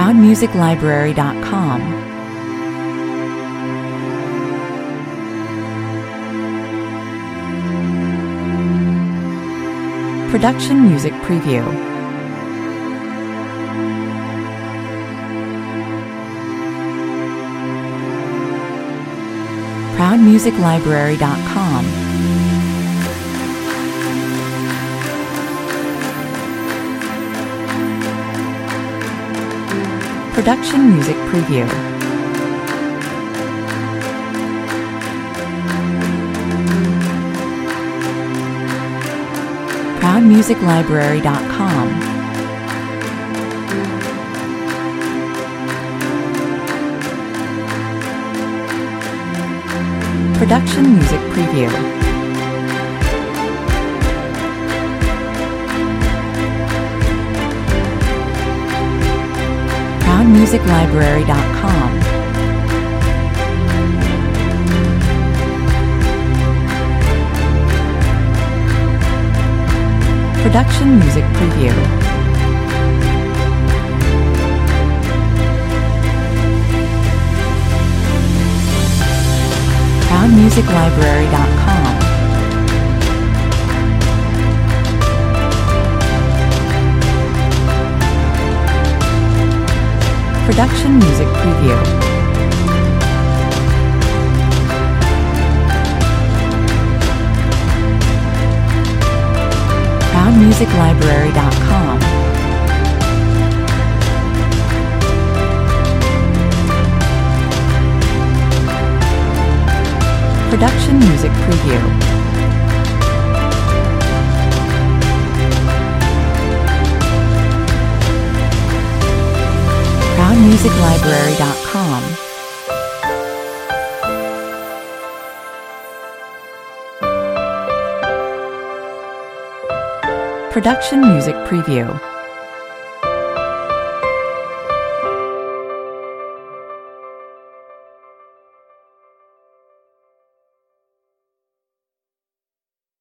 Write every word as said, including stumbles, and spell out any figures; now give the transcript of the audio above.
proud music library dot com. Production Music Preview. proud music library dot com. Production Music Preview. proud music library dot com. Production Music Preview. proud music library dot com. Production Music Preview. proud music library dot com. Production Music Preview. proud music library dot com. Production Music Preview. proud music library dot com. Production Music Preview.